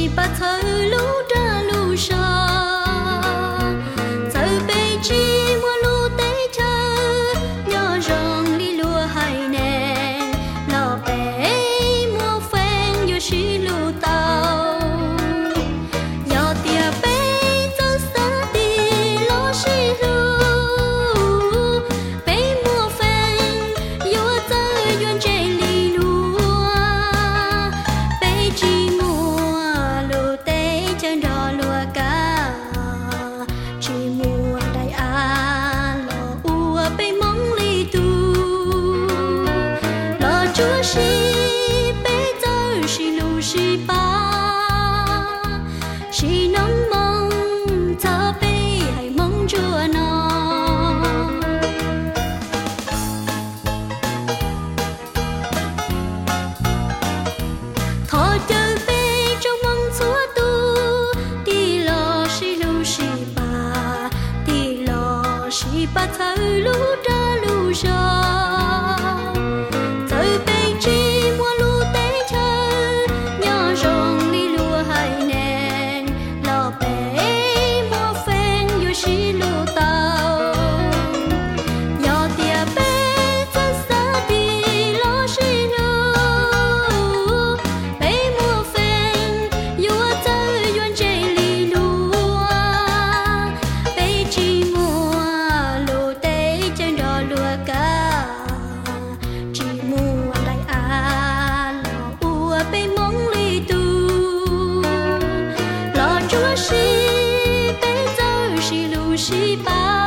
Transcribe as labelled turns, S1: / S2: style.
S1: 是把草路扎路上，草被寂寞路带着，鸟让里路海南，老北莫分又是路道，要点被走散的老是路，被莫分又走远这里路啊，被寂寞。chúa si bé giờ si lu si ba si nắng mong ta bé hãy mong chúa nó thọ chơi bé trong mong chúa tu đi lo si lu si ba thơ lu ra lu ra chúa si bé giờ si lu si ba